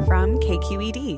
from KQED.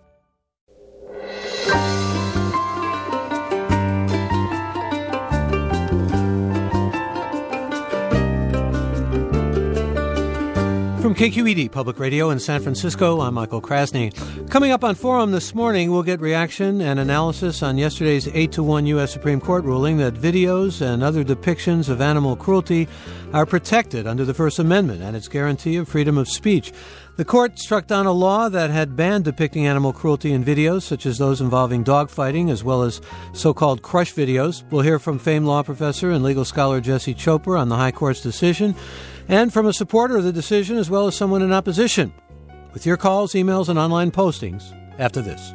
From KQED Public Radio in San Francisco, I'm Michael Krasny. Coming up on Forum this morning, we'll get reaction and analysis on yesterday's 8-1 U.S. Supreme Court ruling that videos and other depictions of animal cruelty are protected under the First Amendment and its guarantee of freedom of speech. The court struck down a law that had banned depicting animal cruelty in videos, such as those involving dogfighting, as well as so-called crush videos. We'll hear from famed law professor and legal scholar Jesse Chopra on the High Court's decision, and from a supporter of the decision as well as someone in opposition. With your calls, emails, and online postings after this.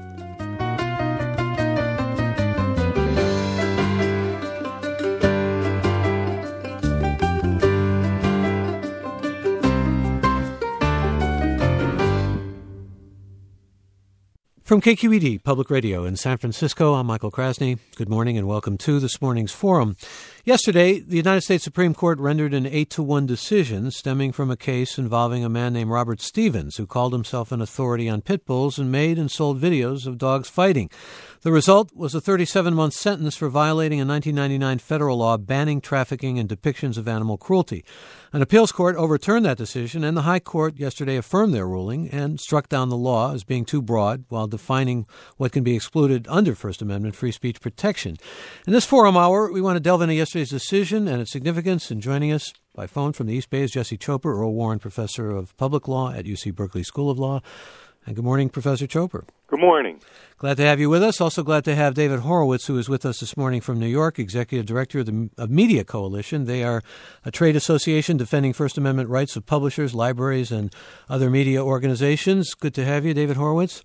From KQED Public Radio in San Francisco, I'm Michael Krasny. Good morning and welcome to this morning's Forum. Yesterday, the United States Supreme Court rendered an 8-1 decision stemming from a case involving a man named Robert Stevens, who called himself an authority on pit bulls and made and sold videos of dogs fighting. The result was a 37-month sentence for violating a 1999 federal law banning trafficking and depictions of animal cruelty. An appeals court overturned that decision, and the High Court yesterday affirmed their ruling and struck down the law as being too broad while defining what can be excluded under First Amendment free speech protection. In this Forum Hour, we want to delve into yesterday's decision and its significance, and joining us by phone from the East Bay is Jesse Chopra, Earl Warren Professor of Public Law at UC Berkeley School of Law. And good morning, Professor Chopra. Good morning. Glad to have you with us. Also glad to have David Horowitz, who is with us this morning from New York, Executive Director of Media Coalition. They are a trade association defending First Amendment rights of publishers, libraries, and other media organizations. Good to have you, David Horowitz.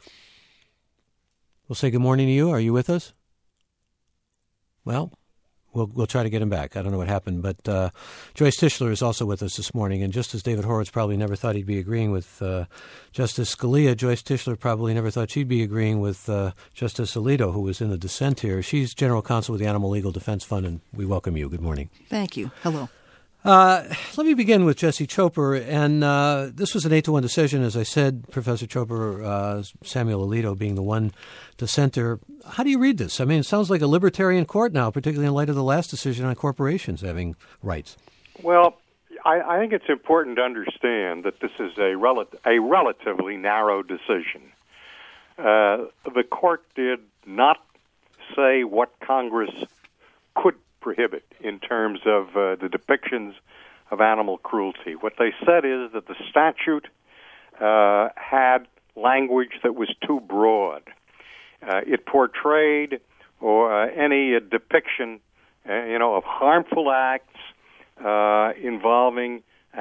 We'll say good morning to you. Are you with us? Well, we'll try to get him back. I don't know what happened, but Joyce Tischler is also with us this morning. And just as David Horowitz probably never thought he'd be agreeing with Justice Scalia, Joyce Tischler probably never thought she'd be agreeing with Justice Alito, who was in the dissent here. She's General Counsel with the Animal Legal Defense Fund, and we welcome you. Good morning. Thank you. Hello. Let me begin with Jesse Chopra, and this was an 8-1 decision, as I said, Professor Chopra, Samuel Alito being the one dissenter. How do you read this? I mean, it sounds like a libertarian court now, particularly in light of the last decision on corporations having rights. Well, I think it's important to understand that this is a relatively narrow decision. The court did not say what Congress could prohibit in terms of the depictions of animal cruelty. What they said is that the statute had language that was too broad. It portrayed any depiction, of harmful acts involving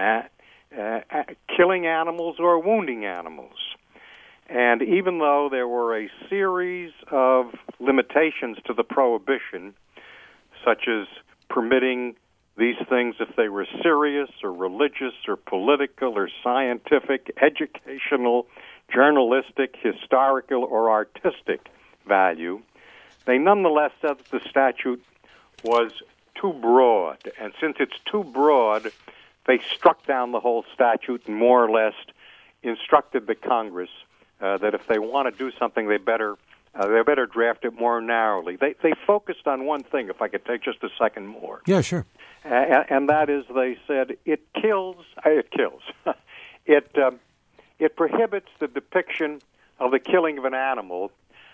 killing animals or wounding animals. And even though there were a series of limitations to the prohibition, such as permitting these things if they were serious or religious or political or scientific, educational, journalistic, historical, or artistic value, they nonetheless said that the statute was too broad. And since it's too broad, they struck down the whole statute and more or less instructed the Congress that if they want to do something, they better draft it more narrowly. They focused on one thing, if I could take just a second more. Yeah, sure. And that is, they said, it prohibits the depiction of the killing of an animal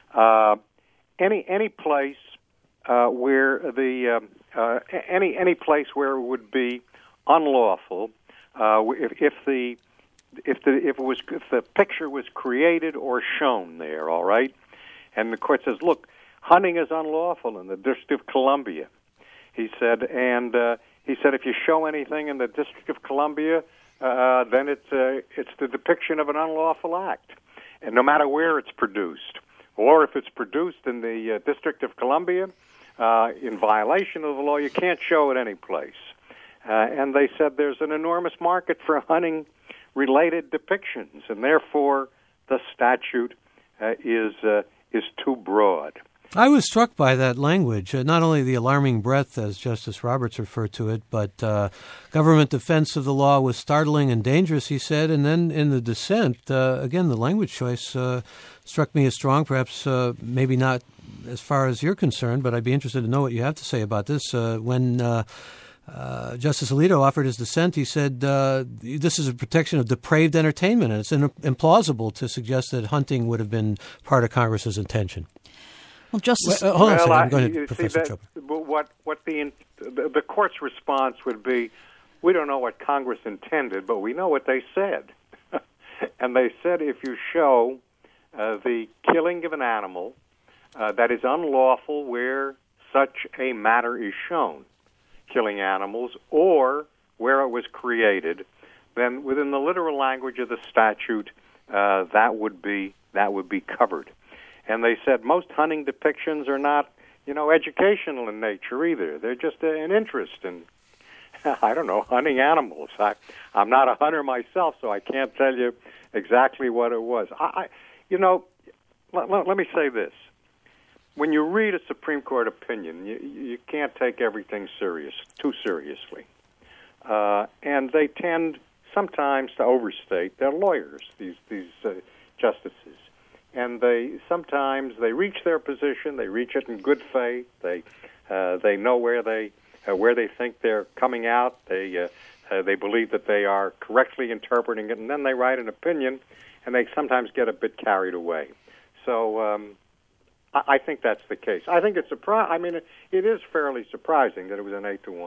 any place where any place where it would be unlawful if the picture was created or shown there. All right. And the court says, look, hunting is unlawful in the District of Columbia. He said, if you show anything in the District of Columbia, then it's the depiction of an unlawful act, and no matter where it's produced, or if it's produced in the District of Columbia in violation of the law, you can't show it any place. And they said there's an enormous market for hunting-related depictions, and therefore the statute is too broad. I was struck by that language, not only the alarming breadth, as Justice Roberts referred to it, but government defense of the law was startling and dangerous, he said. And then in the dissent, again, the language choice struck me as strong, perhaps maybe not as far as you're concerned, but I'd be interested to know what you have to say about this. When Justice Alito offered his dissent, he said, this is a protection of depraved entertainment, and it's implausible to suggest that hunting would have been part of Congress's intention. Well, Justice, hold on a second. I'm going to Professor Chopra. What the court's response would be, we don't know what Congress intended, but we know what they said. And they said if you show the killing of an animal that is unlawful where such a matter is shown, killing animals, or where it was created, then within the literal language of the statute, that would be covered. And they said most hunting depictions are not, educational in nature either. They're just an interest in, hunting animals. I'm not a hunter myself, so I can't tell you exactly what it was. Let me say this. When you read a Supreme Court opinion, you can't take everything too seriously. And they tend sometimes to overstate their lawyers, these justices. And they reach their position. They reach it in good faith. They know where they think they're coming out. They believe that they are correctly interpreting it, and then they write an opinion, and they sometimes get a bit carried away. So I think that's the case. I think it's it is fairly surprising that it was an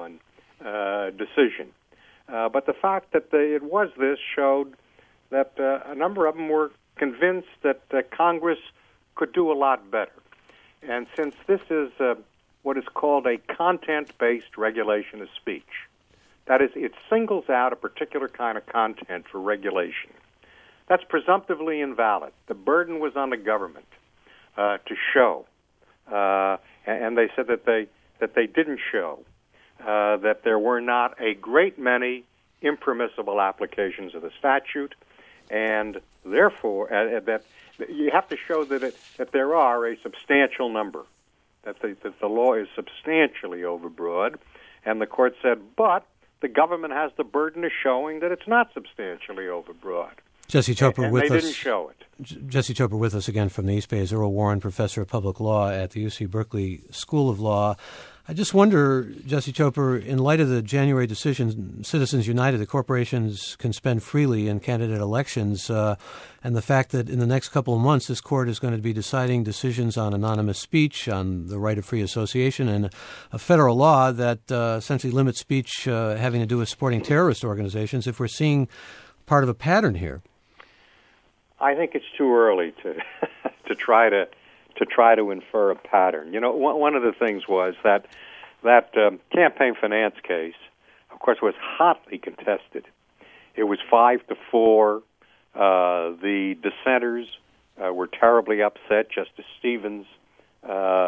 8-1 decision. But the fact that it was this showed that a number of them were convinced that Congress could do a lot better. And since this is what is called a content-based regulation of speech, that is, it singles out a particular kind of content for regulation, that's presumptively invalid. The burden was on the government to show, and they said that they didn't show that there were not a great many impermissible applications of the statute, and therefore that you have to show that there are a substantial number, that the law is substantially overbroad, and the court said, but the government has the burden of showing that it's not substantially overbroad. Jesse Chopra with us. They didn't show it. Jesse Chopra with us again from the East Bay is Earl Warren, professor of public law at the UC Berkeley School of Law. I just wonder, Jesse Chopra, in light of the January decision, Citizens United, the corporations can spend freely in candidate elections, and the fact that in the next couple of months this court is going to be deciding decisions on anonymous speech, on the right of free association, and a federal law that essentially limits speech having to do with supporting terrorist organizations, if we're seeing part of a pattern here. I think it's too early to try to infer a pattern. One of the things was that campaign finance case, of course, was hotly contested. It was 5-4. The dissenters were terribly upset. Justice Stevens, there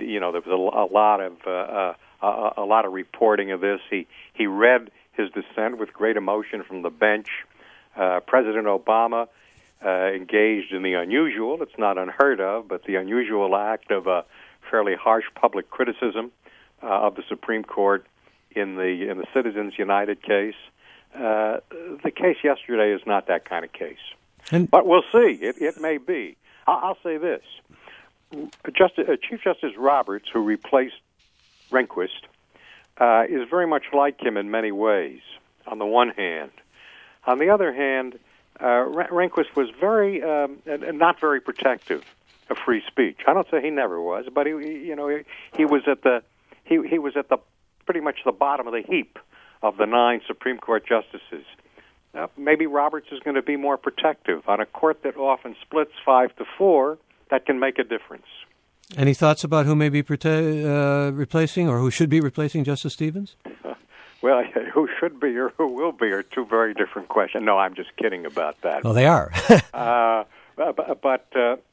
was a lot of reporting of this. He read his dissent with great emotion from the bench. President Obama engaged in the unusual, it's not unheard of, but the unusual act of a fairly harsh public criticism of the Supreme Court in the Citizens United case. The case yesterday is not that kind of case. But we'll see. It may be. I'll say this. Chief Justice Roberts, who replaced Rehnquist, is very much like him in many ways, on the one hand. On the other hand, Rehnquist was not very protective of free speech. I don't say he never was, but he was at the pretty much the bottom of the heap of the 9 Supreme Court justices. Maybe Roberts is going to be more protective on a court that often splits 5-4. That can make a difference. Any thoughts about who may be replacing, or who should be replacing Justice Stevens? Well, who should be or who will be are two very different questions. No, I'm just kidding about that. Well, they are. But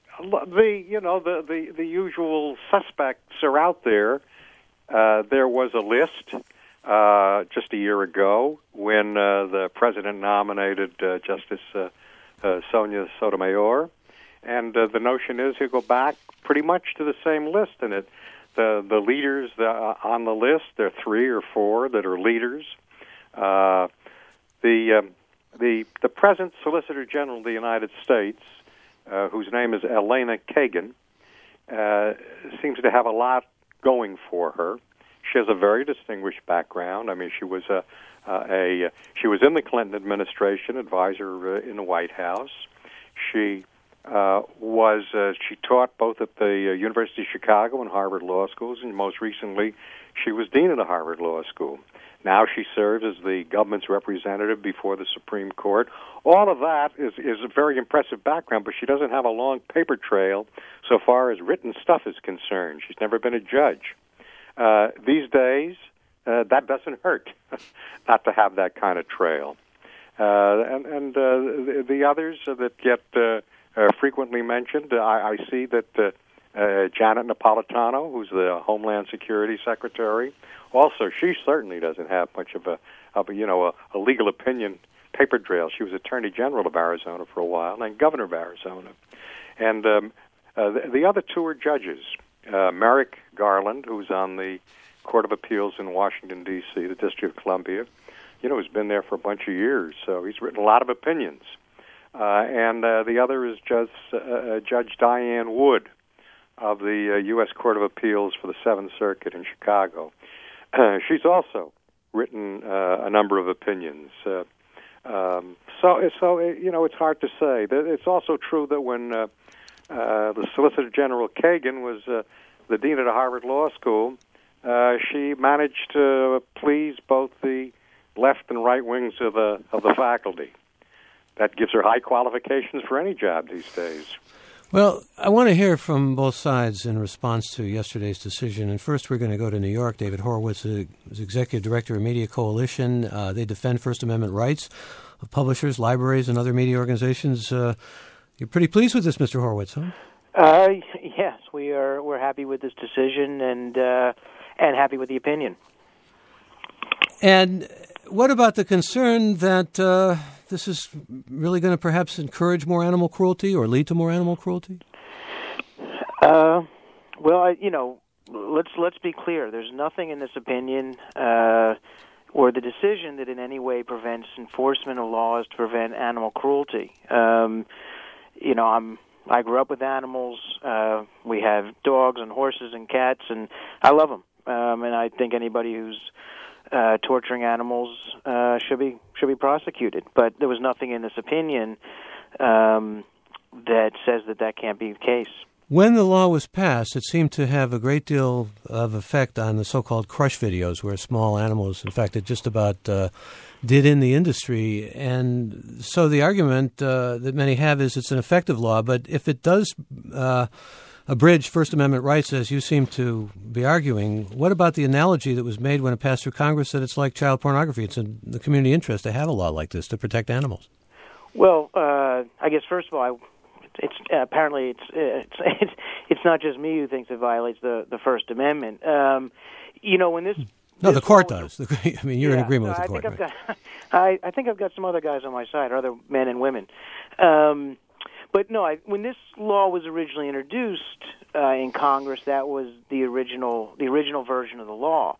the usual suspects are out there. There was a list just a year ago when the president nominated Justice Sonia Sotomayor, And the notion is he'll go back pretty much to the same list in it. The leaders on the list, there are 3 or 4 that are leaders. The present Solicitor General of the United States, whose name is Elena Kagan, seems to have a lot going for her. She has a very distinguished background. I mean, she was she was in the Clinton administration, advisor in the White House. She she taught both at the University of Chicago and Harvard Law Schools, and most recently, she was dean of the Harvard Law School. Now she serves as the government's representative before the Supreme Court. All of that is a very impressive background, but she doesn't have a long paper trail so far as written stuff is concerned. She's never been a judge. These days, that doesn't hurt not to have that kind of trail. And the others that get frequently mentioned, I see that Janet Napolitano, who's the Homeland Security Secretary, also she certainly doesn't have much of a legal opinion paper trail. She was Attorney General of Arizona for a while and Governor of Arizona. And the other 2 are judges. Merrick Garland, who's on the Court of Appeals in Washington, D.C., the District of Columbia, has been there for a bunch of years, so he's written a lot of opinions. And the other is Judge Diane Wood of the U.S. Court of Appeals for the Seventh Circuit in Chicago. She's also written a number of opinions. So it's hard to say. It's also true that when the Solicitor General Kagan was the dean of the Harvard Law School, she managed to please both the left and right wings of the faculty. That gives her high qualifications for any job these days. Well, I want to hear from both sides in response to yesterday's decision. And first, we're going to go to New York. David Horowitz is Executive Director of Media Coalition. They defend First Amendment rights of publishers, libraries, and other media organizations. You're pretty pleased with this, Mr. Horowitz, huh? Yes, we're happy with this decision and happy with the opinion. And what about the concern that this is really going to perhaps encourage more animal cruelty or lead to more animal cruelty? Well, let's be clear. There's nothing in this opinion or the decision that in any way prevents enforcement of laws to prevent animal cruelty. I grew up with animals. We have dogs and horses and cats, and I love them. And I think anybody who's torturing animals should be prosecuted. But there was nothing in this opinion that says that can't be the case. When the law was passed, it seemed to have a great deal of effect on the so-called crush videos, where small animals, in fact, it just about did in the industry. And so the argument that many have is it's an effective law, but if it does abridge First Amendment rights, as you seem to be arguing, what about the analogy that was made when it passed through Congress that it's like child pornography? It's in the community interest to have a law like this to protect animals. Well, I guess first of all, it's apparently it's not just me who thinks it violates the First Amendment. When this the court does. I mean, you're in agreement with the court. I think I've got some other guys on my side, other men and women. But no, when this law was originally introduced in Congress, that was the original version of the law.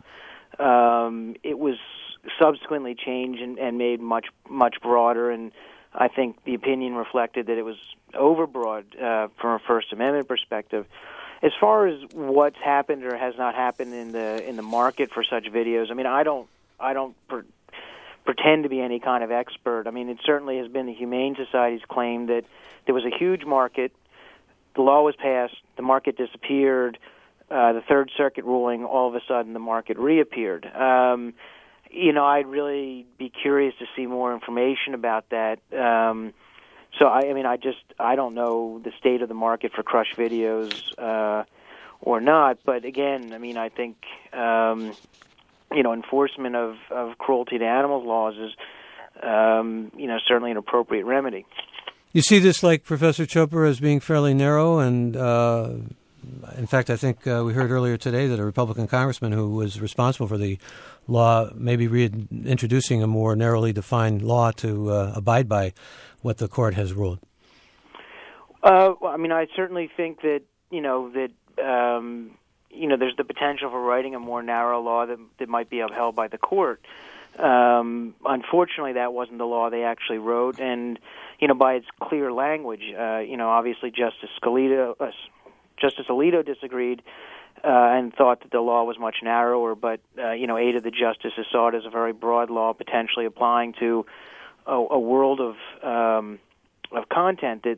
It was subsequently changed and made much broader, and I think the opinion reflected that it was overbroad from a First Amendment perspective. As far as what's happened or has not happened in the market for such videos, I mean, I don't pretend to be any kind of expert. I mean, it certainly has been the Humane Society's claim that there was a huge market. The law was passed. The market disappeared. The Third Circuit ruling, all of a sudden, the market reappeared. I'd really be curious to see more information about that. So, I don't know the state of the market for crush videos or not. But again, I mean, I think enforcement of cruelty to animals laws is certainly an appropriate remedy. You see this, like Professor Chopra, as being fairly narrow, and in fact, I think we heard earlier today that a Republican congressman who was responsible for the law may be reintroducing a more narrowly defined law to abide by what the court has ruled. Well, I mean, I certainly think that there's the potential for writing a more narrow law that might be upheld by the court. Unfortunately, that wasn't the law they actually wrote, and by its clear language, obviously Justice Alito disagreed and thought that the law was much narrower. But 8 of the justices saw it as a very broad law, potentially applying to a world of content that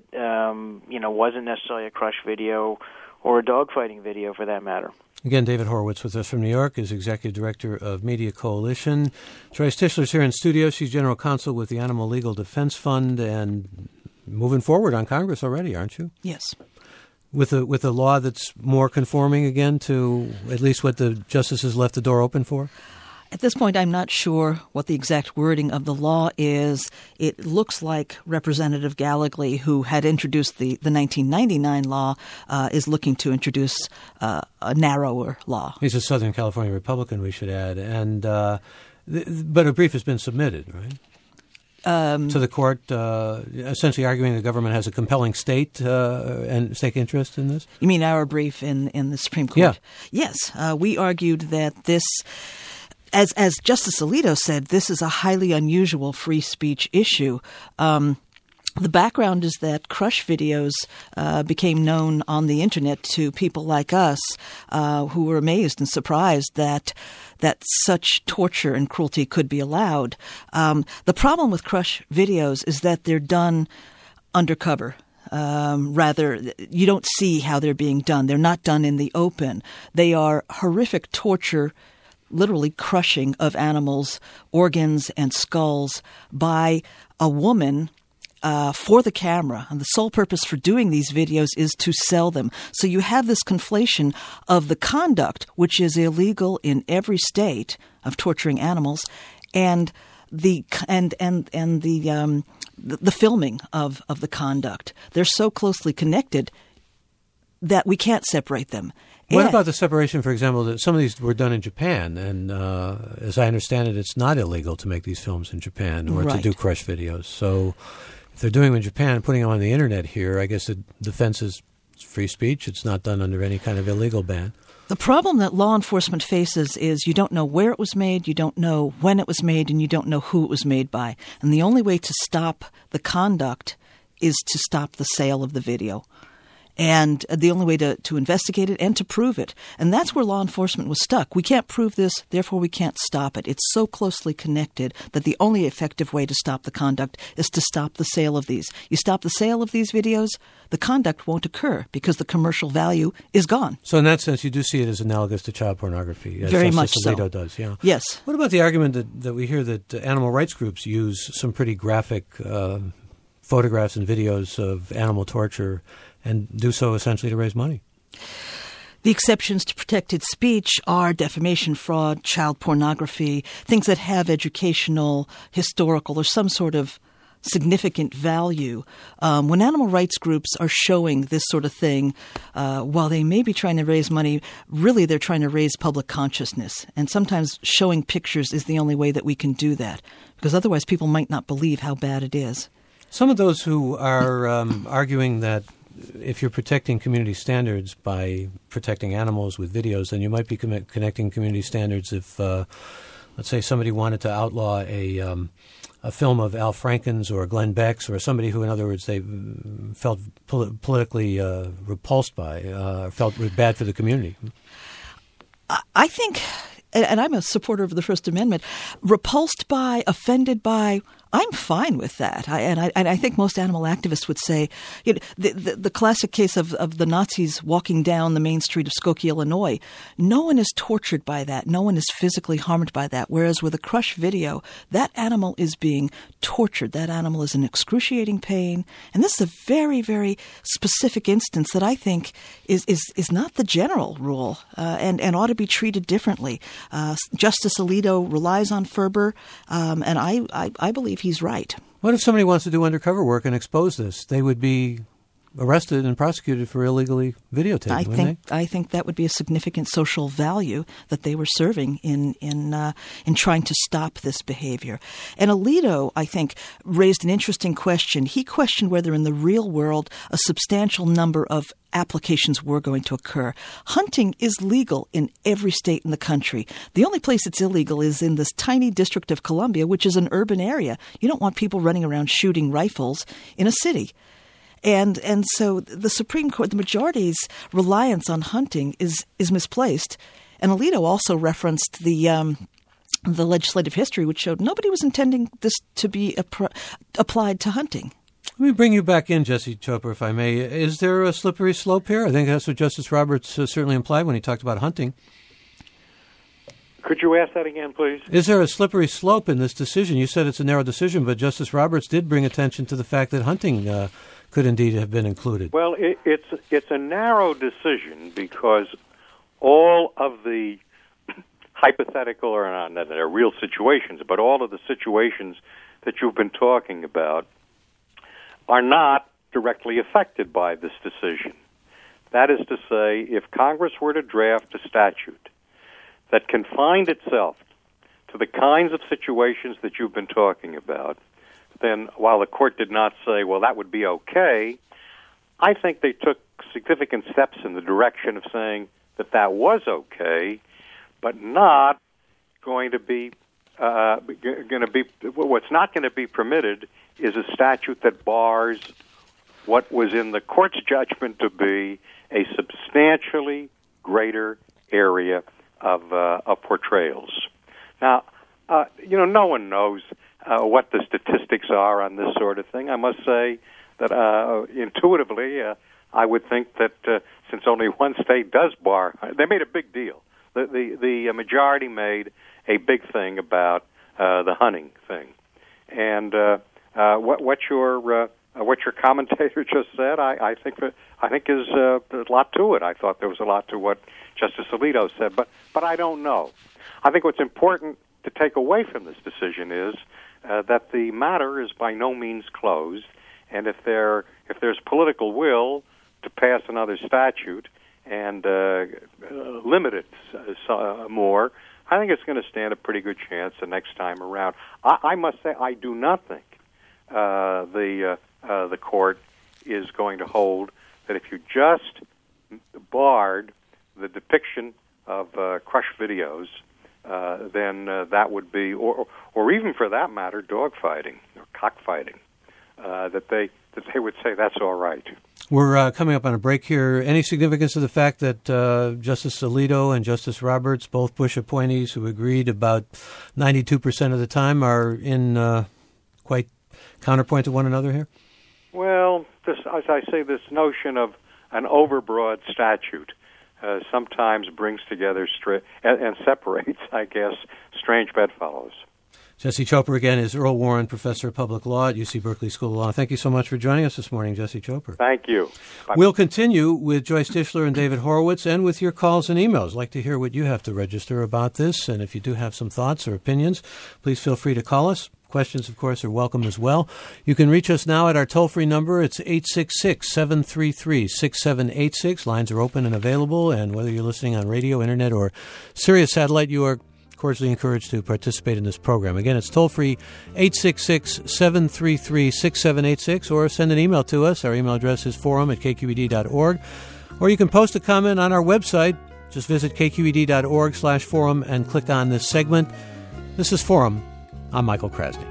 wasn't necessarily a crush video or a dogfighting video, for that matter. Again, David Horowitz with us from New York is Executive Director of Media Coalition. Joyce Tischler's here in studio. She's General Counsel with the Animal Legal Defense Fund, and moving forward on Congress already, aren't you? Yes. With a law that's more conforming again to at least what the justices left the door open for? At this point, I'm not sure what the exact wording of the law is. It looks like Representative Gallegly, who had introduced the 1999 law, is looking to introduce a narrower law. He's a Southern California Republican, we should add. And but a brief has been submitted, right? To the court, essentially arguing the government has a compelling state and stake interest in this? You mean our brief in the Supreme Court? Yeah. Yes. We argued that this... As Justice Alito said, this is a highly unusual free speech issue. The background is that crush videos became known on the Internet to people like us who were amazed and surprised that such torture and cruelty could be allowed. The problem with crush videos is that they're done undercover. Rather, you don't see how they're being done. They're not done in the open. They are horrific torture, literally crushing of animals' organs and skulls by a woman for the camera. And the sole purpose for doing these videos is to sell them. So you have this conflation of the conduct, which is illegal in every state, of torturing animals, and the filming of the conduct. They're so closely connected that we can't separate them. What about the separation, for example, that some of these were done in Japan, and as I understand it, it's not illegal to make these films in Japan or to do crush videos. So if they're doing them in Japan and putting them on the Internet here, I guess the defense is free speech. It's not done under any kind of illegal ban. The problem that law enforcement faces is you don't know where it was made, you don't know when it was made, and you don't know who it was made by. And the only way to stop the conduct is to stop the sale of the video. And the only way to investigate it and to prove it. And that's where law enforcement was stuck. We can't prove this, therefore we can't stop it. It's so closely connected that the only effective way to stop the conduct is to stop the sale of these. You stop the sale of these videos, the conduct won't occur because the commercial value is gone. So in that sense, you do see it as analogous to child pornography, as very much Justice Alito so. Does, yeah. Yes. What about the argument that we hear that animal rights groups use some pretty graphic photographs and videos of animal torture and do so essentially to raise money? The exceptions to protected speech are defamation, fraud, child pornography, things that have educational, historical, or some sort of significant value. When animal rights groups are showing this sort of thing, while they may be trying to raise money, really they're trying to raise public consciousness. And sometimes showing pictures is the only way that we can do that, because otherwise people might not believe how bad it is. Some of those who are arguing that if you're protecting community standards by protecting animals with videos, then you might be connecting community standards if, let's say, somebody wanted to outlaw a film of Al Franken's or Glenn Beck's or somebody who, in other words, they felt politically repulsed by, felt bad for the community. I think, and I'm a supporter of the First Amendment, repulsed by, offended by, I'm fine with that. I think most animal activists would say, the classic case of the Nazis walking down the main street of Skokie, Illinois, no one is tortured by that. No one is physically harmed by that. Whereas with a crush video, that animal is being tortured. That animal is in excruciating pain. And this is a very, very specific instance that I think is not the general rule and ought to be treated differently. Justice Alito relies on Ferber, and I believe he's right. What if somebody wants to do undercover work and expose this? They would be arrested and prosecuted for illegally videotaping. I think that would be a significant social value that they were serving in trying to stop this behavior. And Alito, I think, raised an interesting question. He questioned whether in the real world a substantial number of applications were going to occur. Hunting is legal in every state in the country. The only place it's illegal is in this tiny District of Columbia, which is an urban area. You don't want people running around shooting rifles in a city. And so the Supreme Court, the majority's reliance on hunting is misplaced. And Alito also referenced the legislative history, which showed nobody was intending this to be applied to hunting. Let me bring you back in, Jesse Chopra, if I may. Is there a slippery slope here? I think that's what Justice Roberts certainly implied when he talked about hunting. Could you ask that again, please? Is there a slippery slope in this decision? You said it's a narrow decision, but Justice Roberts did bring attention to the fact that hunting could indeed have been included. Well, it's a narrow decision because all of the hypothetical, or not they're real situations, but all of the situations that you've been talking about are not directly affected by this decision. That is to say, if Congress were to draft a statute that confined itself to the kinds of situations that you've been talking about, then while the court did not say, well, that would be okay, I think they took significant steps in the direction of saying that that was okay, but not going to be what's not going to be permitted is a statute that bars what was in the court's judgment to be a substantially greater area of portrayals. Now, no one knows what the statistics are on this sort of thing. I must say that intuitively, I would think that since only one state does bar, they made a big deal. The majority made a big thing about the hunting thing, and what your commentator just said, I think is a lot to it. I thought there was a lot to what Justice Alito said, but I don't know. I think what's important to take away from this decision is that the matter is by no means closed, and if there's political will to pass another statute and limit it more, I think it's going to stand a pretty good chance the next time around. I must say I do not think the court is going to hold that if you just barred the depiction of crush videos, then that would be, or even for that matter, dogfighting or cockfighting, that they would say that's all right. We're coming up on a break here. Any significance to the fact that Justice Alito and Justice Roberts, both Bush appointees who agreed about 92% of the time, are in quite counterpoint to one another here? Well, as I say, this notion of an overbroad statute sometimes brings together and separates, I guess, strange bedfellows. Jesse Chopra again is Earl Warren, Professor of Public Law at UC Berkeley School of Law. Thank you so much for joining us this morning, Jesse Chopra. Thank you. Bye. We'll continue with Joyce Tischler and David Horowitz and with your calls and emails. I'd like to hear what you have to register about this, and if you do have some thoughts or opinions, please feel free to call us. Questions, of course, are welcome as well. You can reach us now at our toll-free number. It's 866-733-6786. Lines are open and available, and whether you're listening on radio, internet, or Sirius Satellite, you are cordially encouraged to participate in this program. Again, it's toll-free 866-733-6786, or send an email to us. Our email address is forum@kqed.org, or you can post a comment on our website. Just visit kqed.org/forum and click on this segment. This is Forum. I'm Michael Krasny.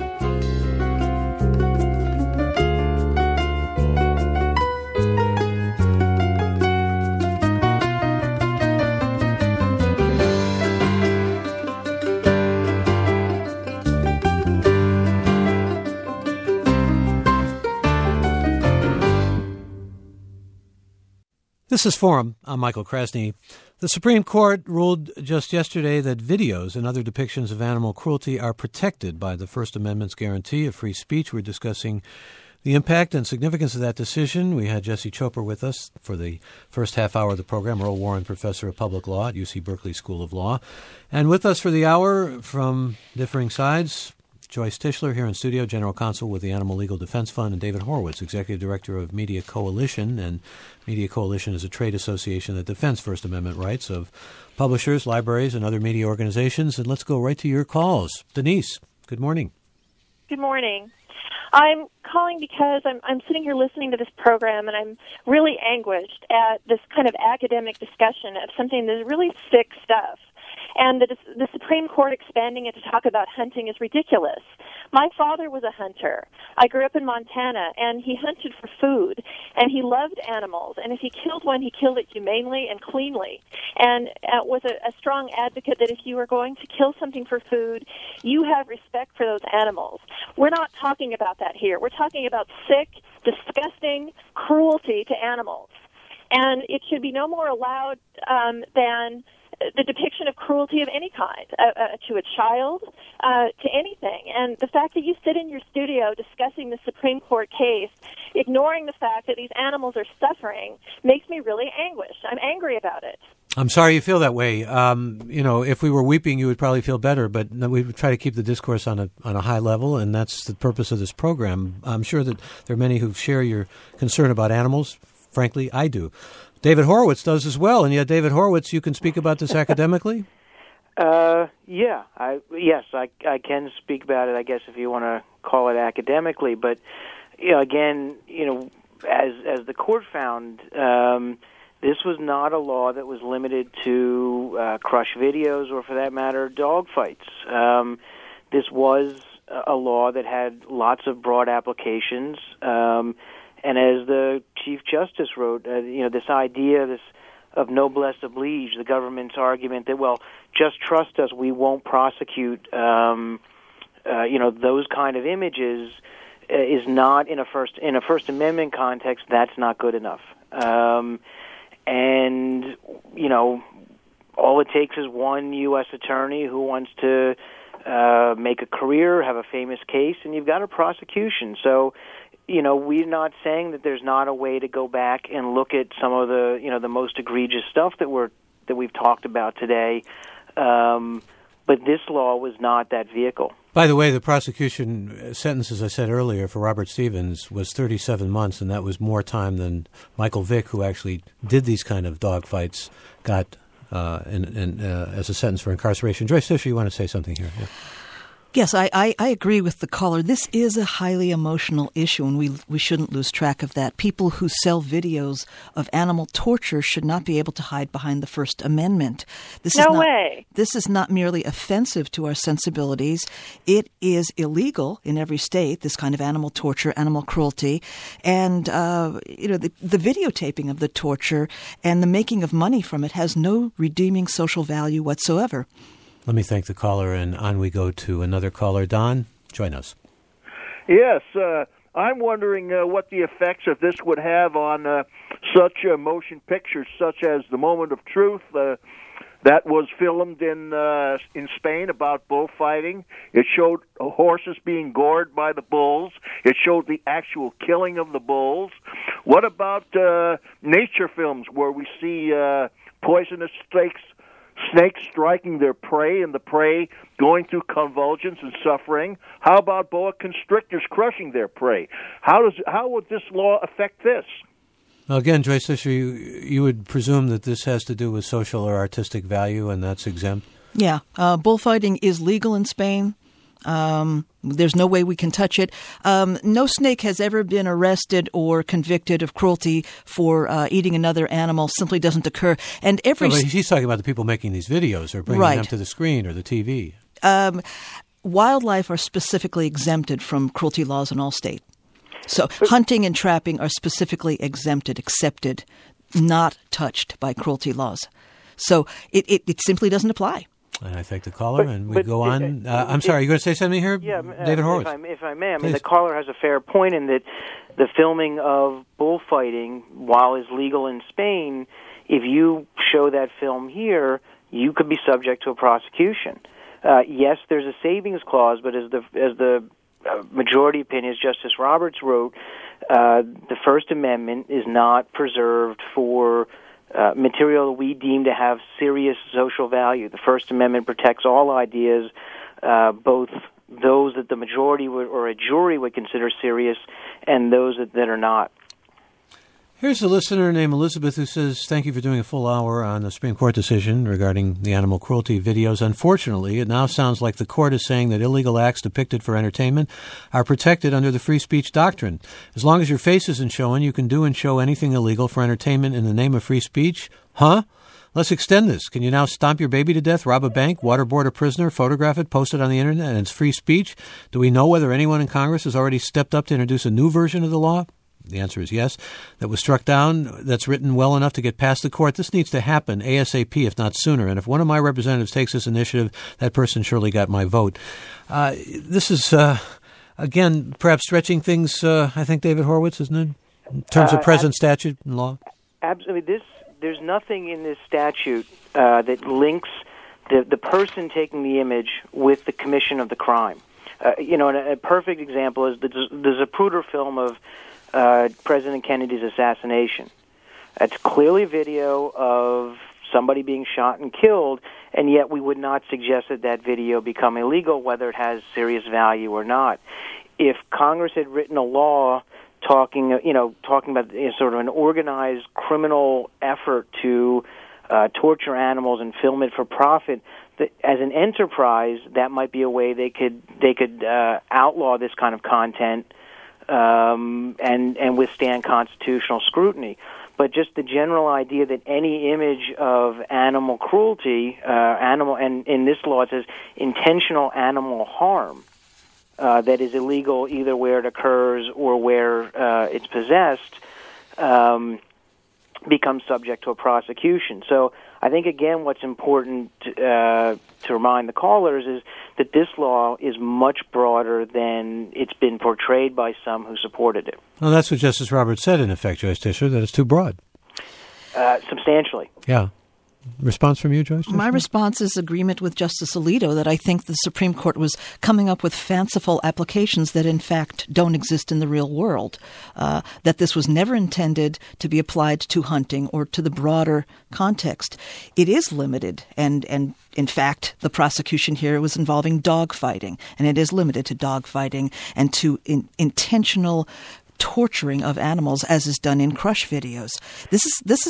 This is Forum. I'm Michael Krasny. The Supreme Court ruled just yesterday that videos and other depictions of animal cruelty are protected by the First Amendment's guarantee of free speech. We're discussing the impact and significance of that decision. We had Jesse Chopra with us for the first half hour of the program, Earl Warren, Professor of Public Law at UC Berkeley School of Law. And with us for the hour from differing sides, Joyce Tischler here in studio, General Counsel with the Animal Legal Defense Fund, and David Horowitz, Executive Director of Media Coalition. And Media Coalition is a trade association that defends First Amendment rights of publishers, libraries, and other media organizations. And let's go right to your calls. Denise, good morning. Good morning. I'm calling because I'm sitting here listening to this program, and I'm really anguished at this kind of academic discussion of something that's really sick stuff. And the Supreme Court expanding it to talk about hunting is ridiculous. My father was a hunter. I grew up in Montana, and he hunted for food, and he loved animals. And if he killed one, he killed it humanely and cleanly, and was a strong advocate that if you are going to kill something for food, you have respect for those animals. We're not talking about that here. We're talking about sick, disgusting cruelty to animals. And it should be no more allowed than the depiction of cruelty of any kind, to a child, to anything. And the fact that you sit in your studio discussing the Supreme Court case, ignoring the fact that these animals are suffering, makes me really anguished. I'm angry about it. I'm sorry you feel that way. If we were weeping, you would probably feel better, but we would try to keep the discourse on a high level, and that's the purpose of this program. I'm sure that there are many who share your concern about animals. Frankly, I do. David Horowitz does as well, and yet, David Horowitz, you can speak about this academically? Yes, I can speak about it, I guess, if you want to call it academically. But, again, as the court found, this was not a law that was limited to crush videos or, for that matter, dog fights. This was a law that had lots of broad applications. And as the Chief Justice wrote, this idea of noblesse oblige, the government's argument that, well, just trust us, we won't prosecute, those kind of images is not in a First Amendment context. That's not good enough. And all it takes is one U.S. attorney who wants to make a career, have a famous case, and you've got a prosecution. So, we're not saying that there's not a way to go back and look at some of the, the most egregious stuff that we've talked about today. But this law was not that vehicle. By the way, the prosecution sentence, as I said earlier, for Robert Stevens was 37 months, and that was more time than Michael Vick, who actually did these kind of dog fights, got as a sentence for incarceration. Joyce Tischler, you want to say something here? Yeah. Yes, I agree with the caller. This is a highly emotional issue, and we shouldn't lose track of that. People who sell videos of animal torture should not be able to hide behind the First Amendment. No way. This is not merely offensive to our sensibilities. It is illegal in every state, this kind of animal torture, animal cruelty. And, the videotaping of the torture and the making of money from it has no redeeming social value whatsoever. Let me thank the caller, and on we go to another caller. Don, join us. Yes, I'm wondering what the effects of this would have on such motion pictures, such as The Moment of Truth, that was filmed in Spain about bullfighting. It showed horses being gored by the bulls. It showed the actual killing of the bulls. What about nature films where we see poisonous snakes striking their prey and the prey going through convulsions and suffering? How about boa constrictors crushing their prey? How would this law affect this? Well, again, Joyce Tischler, you would presume that this has to do with social or artistic value, and that's exempt? Yeah. Bullfighting is legal in Spain. There's no way we can touch it. No snake has ever been arrested or convicted of cruelty for eating another animal. Simply doesn't occur. And he's talking about the people making these videos or bringing them to the screen or the TV. Wildlife are specifically exempted from cruelty laws in all states. So hunting and trapping are specifically accepted, not touched by cruelty laws. So it simply doesn't apply. And I thank the caller, and we go on. I'm sorry, you going to say something here, David Horowitz? If I may, the caller has a fair point in that the filming of bullfighting, while is legal in Spain, if you show that film here, you could be subject to a prosecution. Yes, there's a savings clause, but as the majority opinion, as Justice Roberts wrote, the First Amendment is not preserved for material we deem to have serious social value. The First Amendment protects all ideas, both those that the majority or a jury would consider serious and those that are not. Here's a listener named Elizabeth who says, thank you for doing a full hour on the Supreme Court decision regarding the animal cruelty videos. Unfortunately, it now sounds like the court is saying that illegal acts depicted for entertainment are protected under the free speech doctrine. As long as your face isn't shown, you can do and show anything illegal for entertainment in the name of free speech? Huh? Let's extend this. Can you now stomp your baby to death, rob a bank, waterboard a prisoner, photograph it, post it on the internet, and it's free speech? Do we know whether anyone in Congress has already stepped up to introduce a new version of the law? The answer is yes. That was struck down, that's written well enough to get past the court. This needs to happen ASAP, if not sooner. And if one of my representatives takes this initiative, that person surely got my vote. This is, again, perhaps stretching things, I think, David Horowitz, isn't it, in terms of present statute and law? Absolutely. There's nothing in this statute that links the person taking the image with the commission of the crime. And a perfect example is the Zapruder film of President Kennedy's assassination. It's clearly video of somebody being shot and killed, and yet we would not suggest that video become illegal, whether it has serious value or not. If Congress had written a law talking about sort of an organized criminal effort to torture animals and film it for profit, as an enterprise, that might be a way they could outlaw this kind of content. And withstand constitutional scrutiny. But just the general idea that any image of animal cruelty, and in this law it says intentional animal harm, that is illegal either where it occurs or where it's possessed, becomes subject to a prosecution. So I think, again, what's important to remind the callers is that this law is much broader than it's been portrayed by some who supported it. Well, that's what Justice Roberts said, in effect, Joyce Tischer, that it's too broad. Substantially. Yeah. Response from you, Joyce? My response is agreement with Justice Alito that I think the Supreme Court was coming up with fanciful applications that, in fact, don't exist in the real world, that this was never intended to be applied to hunting or to the broader context. It is limited, and in fact, the prosecution here was involving dog fighting, and it is limited to dog fighting and to intentional torturing of animals, as is done in crush videos. This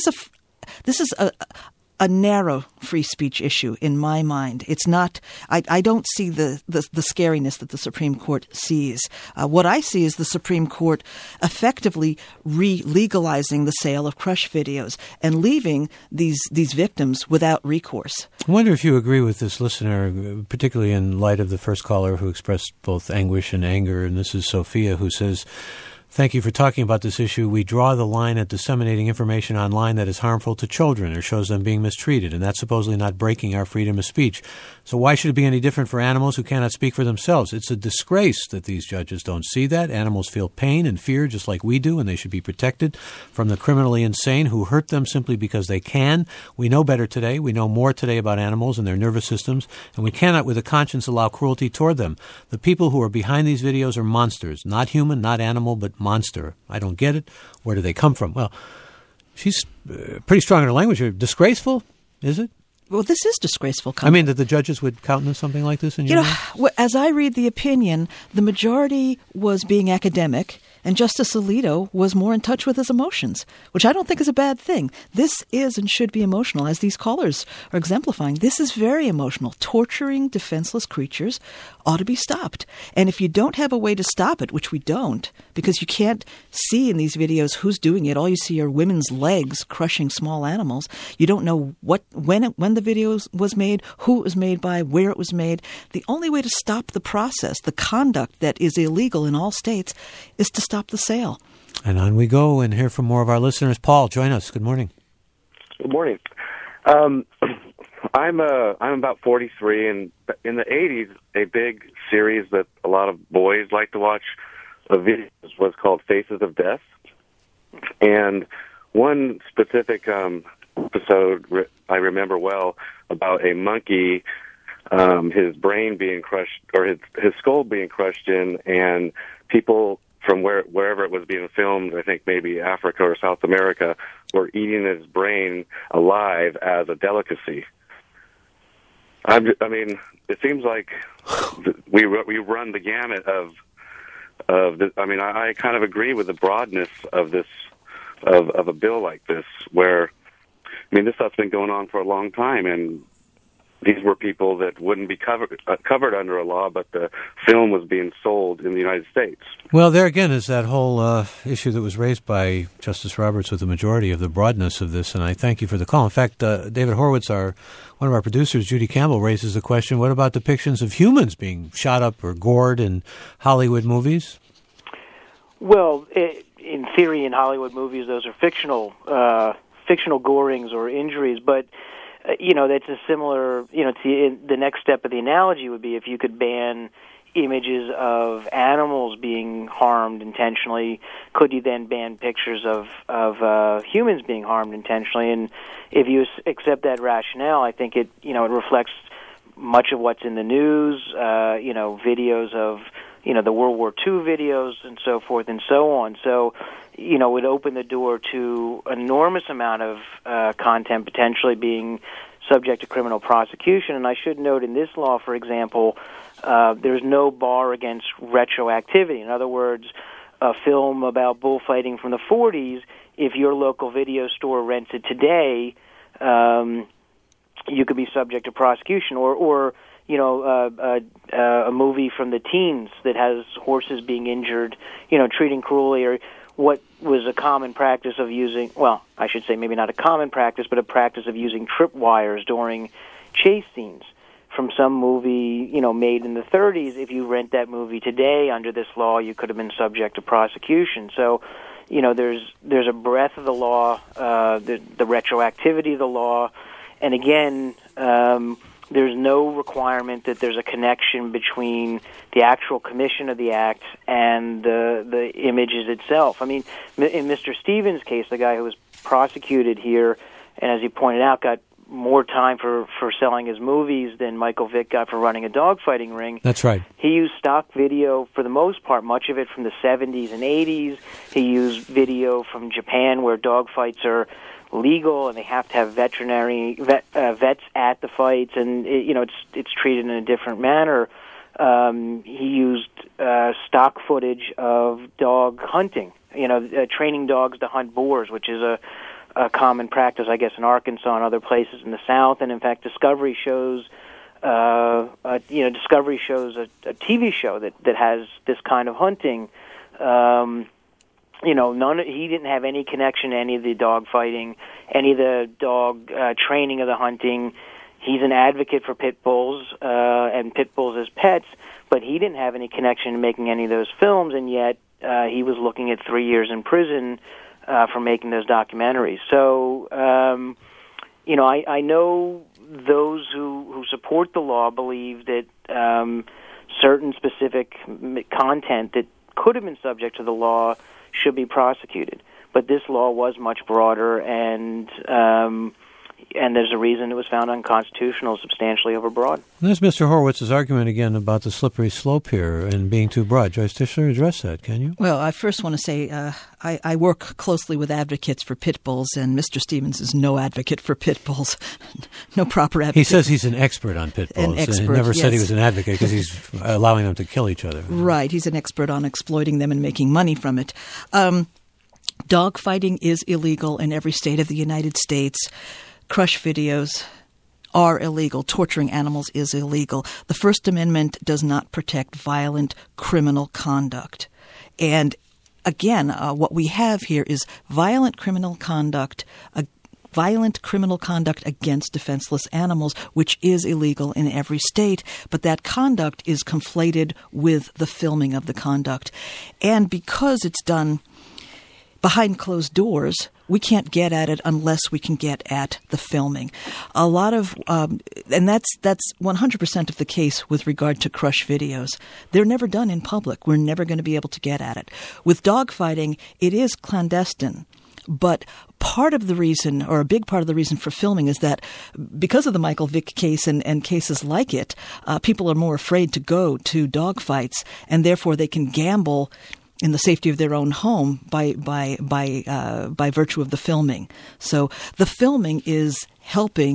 is a narrow free speech issue in my mind. It's not. I don't see the scariness that the Supreme Court sees. What I see is the Supreme Court effectively legalizing the sale of crush videos and leaving these victims without recourse. I wonder if you agree with this listener, particularly in light of the first caller who expressed both anguish and anger, and this is Sophia, who says, thank you for talking about this issue. We draw the line at disseminating information online that is harmful to children or shows them being mistreated, and that's supposedly not breaking our freedom of speech. So why should it be any different for animals who cannot speak for themselves? It's a disgrace that these judges don't see that. Animals feel pain and fear just like we do, and they should be protected from the criminally insane who hurt them simply because they can. We know better today. We know more today about animals and their nervous systems, and we cannot with a conscience allow cruelty toward them. The people who are behind these videos are monsters, not human, not animal, but monster. I don't get it. Where do they come from? Well, she's pretty strong in her language here. Disgraceful, is it? Well, this is disgraceful conduct. I mean, that the judges would countenance something like this in your mind? As I read the opinion, the majority was being academic, and Justice Alito was more in touch with his emotions, which I don't think is a bad thing. This is and should be emotional, as these callers are exemplifying. This is very emotional. Torturing defenseless creatures ought to be stopped. And if you don't have a way to stop it, which we don't, because you can't see in these videos who's doing it, all you see are women's legs crushing small animals. You don't know when the video was made, who it was made by, where it was made. The only way to stop the process, the conduct that is illegal in all states, is to stop the sale. And on we go and hear from more of our listeners. Paul, join us. Good morning. Good morning. I'm about 43, and in the 80s, a big series that a lot of boys like to watch of videos was called Faces of Death. And one specific episode I remember well about a monkey, his brain being crushed, or his skull being crushed in, and people from wherever it was being filmed, I think maybe Africa or South America, were eating his brain alive as a delicacy. I mean, it seems like we run the gamut of this. I mean, I kind of agree with the broadness of this of a bill like this, where I mean, this stuff's been going on for a long time, and these were people that wouldn't be covered under a law, but the film was being sold in the United States. Well, there again is that whole issue that was raised by Justice Roberts with the majority of the broadness of this, and I thank you for the call. In fact, David Horowitz, one of our producers, Judy Campbell, raises the question, what about depictions of humans being shot up or gored in Hollywood movies? Well, in theory, in Hollywood movies, those are fictional gorings or injuries, but that's a similar, the next step of the analogy would be if you could ban images of animals being harmed intentionally, could you then ban pictures of humans being harmed intentionally? And if you accept that rationale, I think it reflects much of what's in the news, videos of, the World War II videos and so forth and so on. So, it would open the door to an enormous amount of content potentially being subject to criminal prosecution. And I should note in this law, for example, there's no bar against retroactivity. In other words, a film about bullfighting from the 40s, if your local video store rents it today, you could be subject to prosecution. Or a movie from the teens that has horses being injured, treating cruelly, or what was a common practice of using, well, I should say maybe not a common practice, but a practice of using tripwires during chase scenes from some movie, made in the 30s. If you rent that movie today under this law, you could have been subject to prosecution. So, there's a breadth of the law, the retroactivity of the law, and again, there's no requirement that there's a connection between the actual commission of the act and the images itself. I mean, in Mr. Stevens' case, the guy who was prosecuted here, and as he pointed out, got more time for selling his movies than Michael Vick got for running a dogfighting ring. That's right. He used stock video for the most part, much of it from the 70s and 80s. He used video from Japan where dogfights are legal, and they have to have vets at the fights, and it's treated in a different manner. He used stock footage of dog hunting, training dogs to hunt boars, which is a common practice, I guess, in Arkansas and other places in the South. And in fact, Discovery shows a TV show that has this kind of hunting. He didn't have any connection to any of the dog fighting, any of the dog training of the hunting. He's an advocate for pit bulls and pit bulls as pets, but he didn't have any connection to making any of those films, and yet he was looking at 3 years in prison for making those documentaries. So, I know those who support the law believe that certain specific content that could have been subject to the law should be prosecuted. But this law was much broader, and there's a reason it was found unconstitutional, substantially overbroad. There's Mr. Horowitz's argument again about the slippery slope here and being too broad. Joyce Tischler, address that, can you? Well, I first want to say I work closely with advocates for pit bulls, and Mr. Stevens is no advocate for pit bulls, no proper advocate. He says he's an expert on pit bulls. An expert, and he never yes. said he was an advocate because he's allowing them to kill each other. Right. He's an expert on exploiting them and making money from it. Dog fighting is illegal in every state of the United States. Crush videos are illegal. Torturing animals is illegal. The First Amendment does not protect violent criminal conduct. And again, what we have here is violent criminal conduct against defenseless animals, which is illegal in every state, but that conduct is conflated with the filming of the conduct. And because it's done behind closed doors, we can't get at it unless we can get at the filming. A lot of, and that's 100% of the case with regard to crush videos. They're never done in public. We're never going to be able to get at it. With dogfighting, it is clandestine. But part of the reason, or a big part of the reason for filming, is that because of the Michael Vick case and cases like it, people are more afraid to go to dogfights, and therefore they can gamble in the safety of their own home by virtue of the filming. So the filming is helping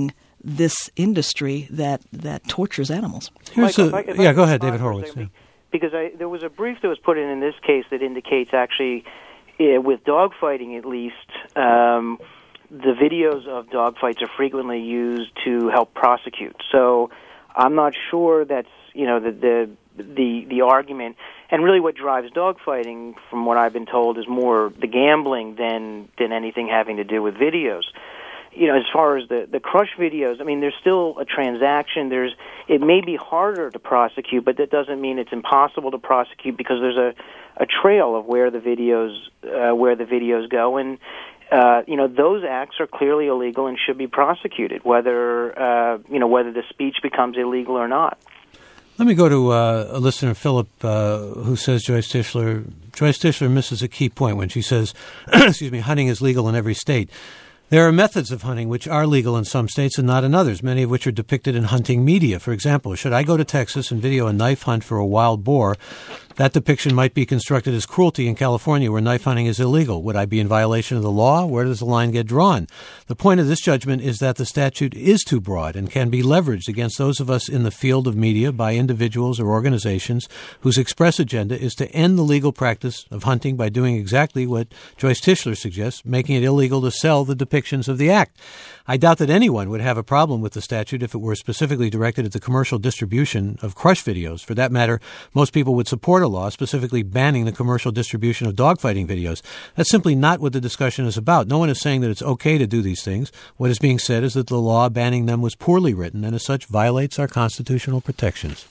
this industry that tortures animals. Go ahead, David Horowitz. Because there was a brief that was put in this case that indicates actually, with dogfighting at least, the videos of dogfights are frequently used to help prosecute. So I'm not sure that's the argument. And really, what drives dogfighting, from what I've been told, is more the gambling than anything having to do with videos. As far as the crush videos, I mean, there's still a transaction. It may be harder to prosecute, but that doesn't mean it's impossible to prosecute, because there's a trail of where the videos go, and those acts are clearly illegal and should be prosecuted, whether the speech becomes illegal or not. Let me go to a listener, Philip, who says Joyce Tischler misses a key point when she says, hunting is legal in every state. There are methods of hunting which are legal in some states and not in others, many of which are depicted in hunting media. For example, should I go to Texas and video a knife hunt for a wild boar, that depiction might be constructed as cruelty in California, where knife hunting is illegal. Would I be in violation of the law? Where does the line get drawn? The point of this judgment is that the statute is too broad and can be leveraged against those of us in the field of media by individuals or organizations whose express agenda is to end the legal practice of hunting by doing exactly what Joyce Tischler suggests, making it illegal to sell the depictions of the act. I doubt that anyone would have a problem with the statute if it were specifically directed at the commercial distribution of crush videos. For that matter, most people would support a law specifically banning the commercial distribution of dogfighting videos. That's simply not what the discussion is about. No one is saying that it's okay to do these things. What is being said is that the law banning them was poorly written and as such violates our constitutional protections.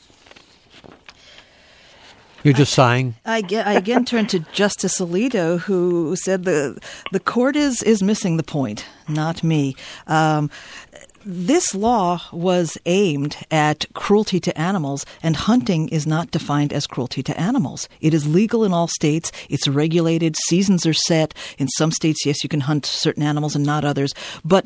You're just sighing? I again turn to Justice Alito, who said the court is missing the point, not me. This law was aimed at cruelty to animals, and hunting is not defined as cruelty to animals. It is legal in all states. It's regulated. Seasons are set. In some states, yes, you can hunt certain animals and not others. But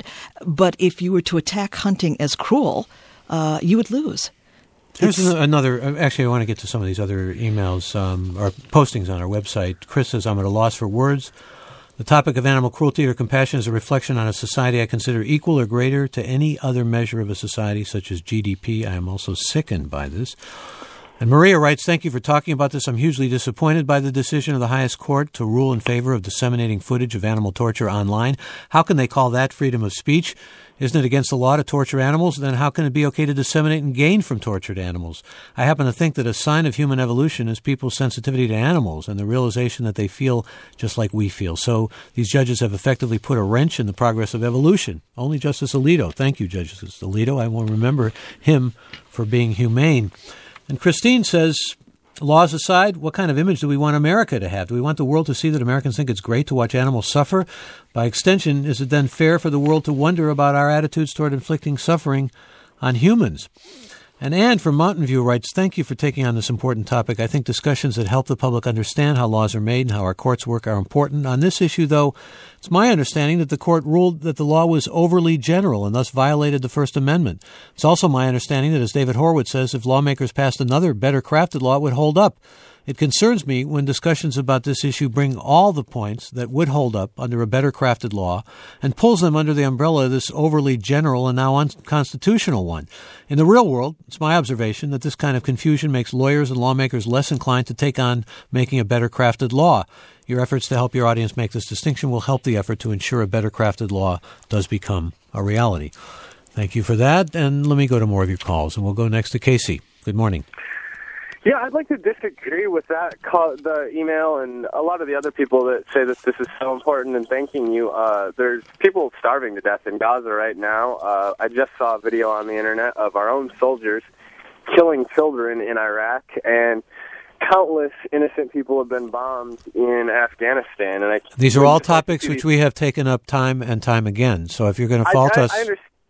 if you were to attack hunting as cruel, you would lose. Here's another. Actually, I want to get to some of these other emails or postings on our website. Chris says, I'm at a loss for words. The topic of animal cruelty or compassion is a reflection on a society I consider equal or greater to any other measure of a society, such as GDP. I am also sickened by this. And Maria writes, thank you for talking about this. I'm hugely disappointed by the decision of the highest court to rule in favor of disseminating footage of animal torture online. How can they call that freedom of speech? Isn't it against the law to torture animals? Then how can it be okay to disseminate and gain from tortured animals? I happen to think that a sign of human evolution is people's sensitivity to animals and the realization that they feel just like we feel. So these judges have effectively put a wrench in the progress of evolution. Only Justice Alito. Thank you, Justice Alito. I will remember him for being humane. And Christine says, laws aside, what kind of image do we want America to have? Do we want the world to see that Americans think it's great to watch animals suffer? By extension, is it then fair for the world to wonder about our attitudes toward inflicting suffering on humans? And Anne from Mountain View writes, thank you for taking on this important topic. I think discussions that help the public understand how laws are made and how our courts work are important. On this issue, though, it's my understanding that the court ruled that the law was overly general and thus violated the First Amendment. It's also my understanding that, as David Horowitz says, if lawmakers passed another, better crafted law, it would hold up. It concerns me when discussions about this issue bring all the points that would hold up under a better crafted law and pulls them under the umbrella of this overly general and now unconstitutional one. In the real world, it's my observation that this kind of confusion makes lawyers and lawmakers less inclined to take on making a better crafted law. Your efforts to help your audience make this distinction will help the effort to ensure a better crafted law does become a reality. Thank you for that. And let me go to more of your calls, and we'll go next to Casey. Good morning. Yeah, I'd like to disagree with that the email and a lot of the other people that say that this is so important and thanking you. There's people starving to death in Gaza right now. I just saw a video on the internet of our own soldiers killing children in Iraq, and countless innocent people have been bombed in Afghanistan. And these are all topics which we have taken up time and time again. So if you're going to fault us...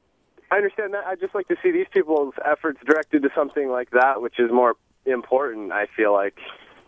I understand that. I'd just like to see these people's efforts directed to something like that, which is more important, I feel like.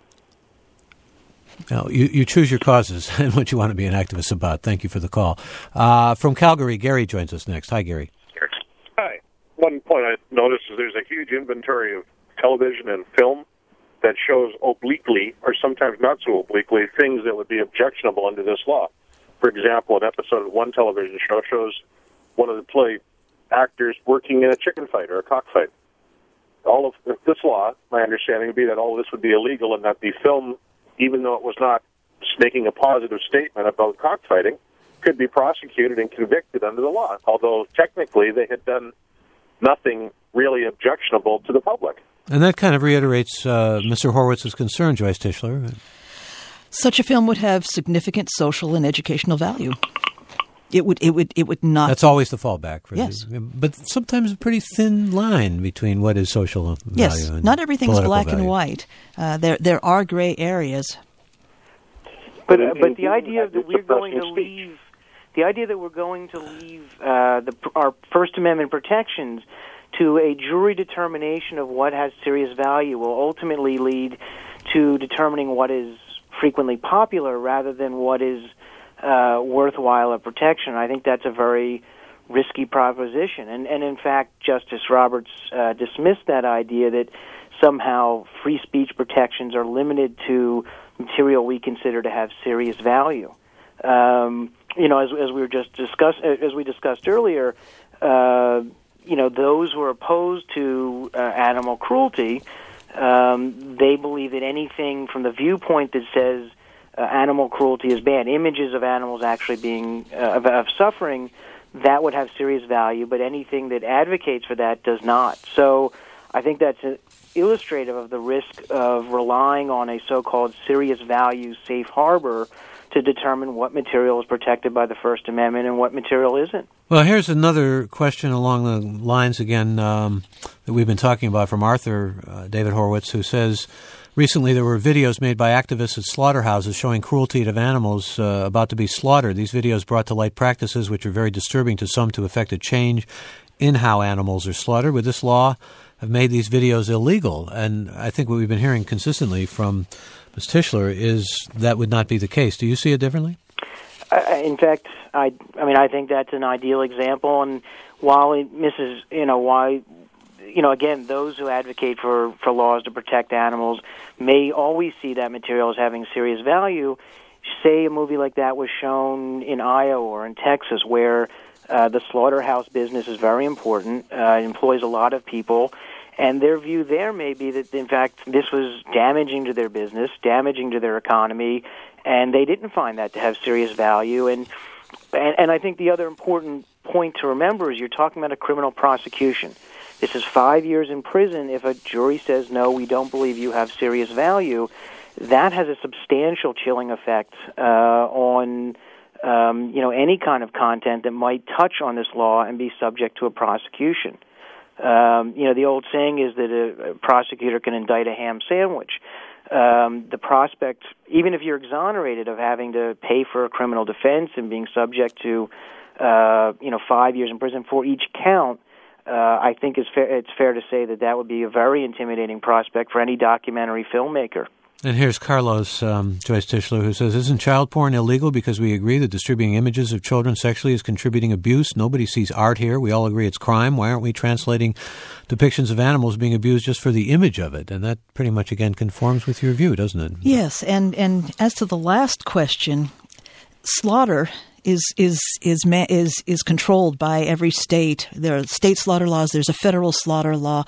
Well, you choose your causes and what you want to be an activist about. Thank you for the call. From Calgary, Gary joins us next. Hi, Gary. Hi. One point I noticed is there's a huge inventory of television and film that shows obliquely, or sometimes not so obliquely, things that would be objectionable under this law. For example, an episode of one television show shows one of the actors working in a chicken fight or a cockfight. All of this law, my understanding would be that all of this would be illegal, and that the film, even though it was not making a positive statement about cockfighting, could be prosecuted and convicted under the law, although technically they had done nothing really objectionable to the public. And that kind of reiterates Mr. Horwitz's concern, Joyce Tischler. Such a film would have significant social and educational value. It would not. That's always the fallback. Yes. But sometimes a pretty thin line between what is social value yes, and not everything's black value. and white. There are gray areas. But the idea that we're going to leave, our First Amendment protections to a jury determination of what has serious value will ultimately lead to determining what is frequently popular rather than what is worthwhile of protection. I think that's a very risky proposition. And in fact, Justice Roberts dismissed that idea that somehow free speech protections are limited to material we consider to have serious value. As we discussed earlier, those who are opposed to animal cruelty, they believe that anything from the viewpoint that says animal cruelty is bad, images of animals actually being of suffering, that would have serious value, but anything that advocates for that does not. So I think that's illustrative of the risk of relying on a so-called serious value safe harbor to determine what material is protected by the First Amendment and what material isn't. Well, here's another question along the lines, again, that we've been talking about from Arthur David Horwitz, who says, recently there were videos made by activists at slaughterhouses showing cruelty to animals about to be slaughtered. These videos brought to light practices which are very disturbing to some to effect a change in how animals are slaughtered. Would this law have made these videos illegal? And I think what we've been hearing consistently from Ms. Tischler is that would not be the case. Do you see it differently? In fact, I think that's an ideal example. And while again, those who advocate for laws to protect animals may always see that material as having serious value. Say a movie like that was shown in Iowa or in Texas, where the slaughterhouse business is very important, it employs a lot of people, and their view there may be that, in fact, this was damaging to their business, damaging to their economy, and they didn't find that to have serious value. And I think the other important point to remember is you're talking about a criminal prosecution. This is 5 years in prison if a jury says, no, we don't believe you have serious value. That has a substantial chilling effect on any kind of content that might touch on this law and be subject to a prosecution. The old saying is that a prosecutor can indict a ham sandwich. The prospect, even if you're exonerated of having to pay for a criminal defense and being subject to 5 years in prison for each count, I think it's fair to say that would be a very intimidating prospect for any documentary filmmaker. And here's Carlos, Joyce Tischler, who says, isn't child porn illegal because we agree that distributing images of children sexually is contributing abuse? Nobody sees art here. We all agree it's crime. Why aren't we translating depictions of animals being abused just for the image of it? And that pretty much, again, conforms with your view, doesn't it? Yes, and as to the last question, slaughter is controlled by every state. There are state slaughter laws. There's a federal slaughter law,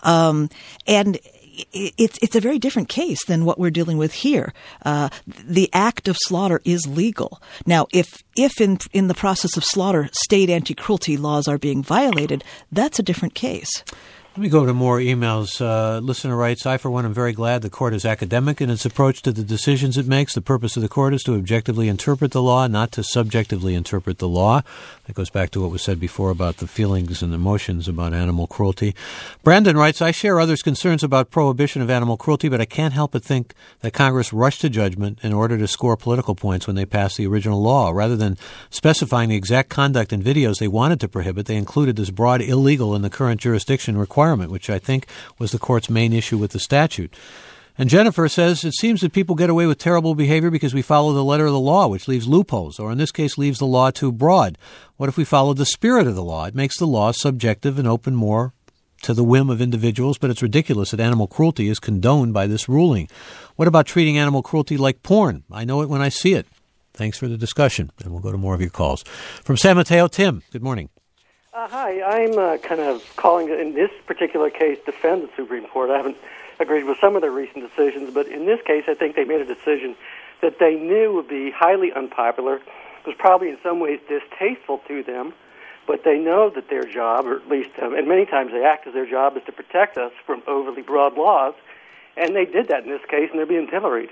and it's a very different case than what we're dealing with here. The act of slaughter is legal. Now, if in the process of slaughter, state anti-cruelty laws are being violated, that's a different case. Let me go to more emails. Listener writes, I, for one, am very glad the court is academic in its approach to the decisions it makes. The purpose of the court is to objectively interpret the law, not to subjectively interpret the law. That goes back to what was said before about the feelings and emotions about animal cruelty. Brandon writes, I share others' concerns about prohibition of animal cruelty, but I can't help but think that Congress rushed to judgment in order to score political points when they passed the original law. Rather than specifying the exact conduct in videos they wanted to prohibit, they included this broad illegal in the current jurisdiction requirement, which I think was the court's main issue with the statute. And Jennifer says, it seems that people get away with terrible behavior because we follow the letter of the law, which leaves loopholes, or in this case, leaves the law too broad. What if we follow the spirit of the law? It makes the law subjective and open more to the whim of individuals, but it's ridiculous that animal cruelty is condoned by this ruling. What about treating animal cruelty like porn? I know it when I see it. Thanks for the discussion, and we'll go to more of your calls. From San Mateo, Tim, good morning. Hi, I'm kind of calling, in this particular case, defend the Supreme Court. I haven't agreed with some of their recent decisions, but in this case, I think they made a decision that they knew would be highly unpopular. It was probably in some ways distasteful to them, but they know that their job, or at least, and many times they act as their job, is to protect us from overly broad laws, and they did that in this case, and they're being pilloried.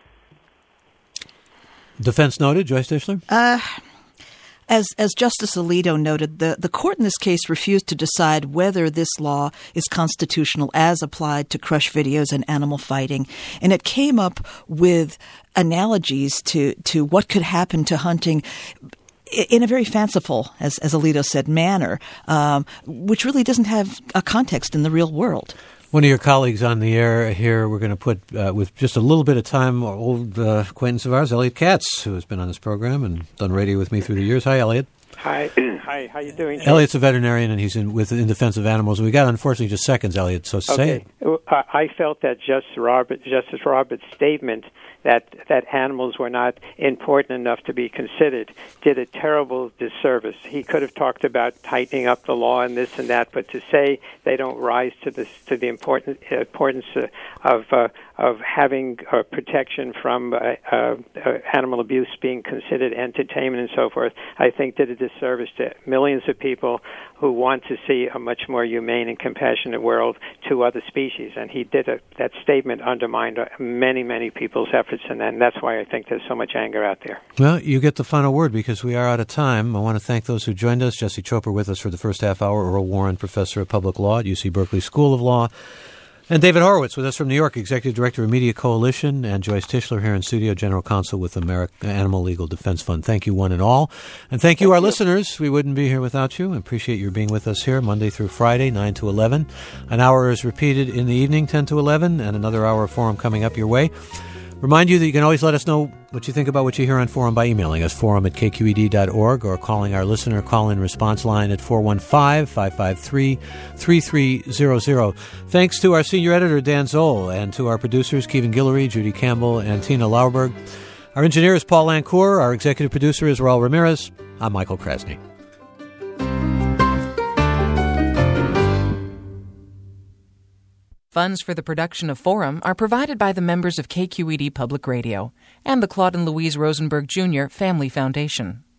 Defense noted. Joyce Tischler? As Justice Alito noted, the court in this case refused to decide whether this law is constitutional as applied to crush videos and animal fighting. And it came up with analogies to what could happen to hunting in a very fanciful, as Alito said, manner, which really doesn't have a context in the real world. One of your colleagues on the air here, we're going to put, with just a little bit of time, old acquaintance of ours, Elliot Katz, who has been on this program and done radio with me through the years. Hi, Elliot. Hi. Hi. How you doing? Elliot's a veterinarian, and he's in defense of animals. We got, unfortunately, just seconds, Elliot, so say it. I felt that Justice Roberts' statement that animals were not important enough to be considered did a terrible disservice. He could have talked about tightening up the law and this and that, but to say they don't rise to the importance of having protection from animal abuse being considered entertainment and so forth, I think did a disservice to millions of people who want to see a much more humane and compassionate world to other species. And he did that statement undermined many, many people's efforts, and that's why I think there's so much anger out there. Well, you get the final word because we are out of time. I want to thank those who joined us. Jesse Chopra with us for the first half hour, Earl Warren, Professor of Public Law at UC Berkeley School of Law, and David Horowitz with us from New York, Executive Director of Media Coalition, and Joyce Tischler here in studio, General Counsel with American Animal Legal Defense Fund. Thank you, one and all. And thank you, our listeners. We wouldn't be here without you. I appreciate your being with us here Monday through Friday, 9 to 11. An hour is repeated in the evening, 10 to 11, and another hour of Forum coming up your way. Remind you that you can always let us know what you think about what you hear on Forum by emailing us, forum@kqed.org, or calling our listener call-in response line at 415-553-3300. Thanks to our senior editor, Dan Zoll, and to our producers, Kevin Guillory, Judy Campbell, and Tina Lauerberg. Our engineer is Paul Lancourt. Our executive producer is Raul Ramirez. I'm Michael Krasny. Funds for the production of Forum are provided by the members of KQED Public Radio and the Claude and Louise Rosenberg Jr. Family Foundation.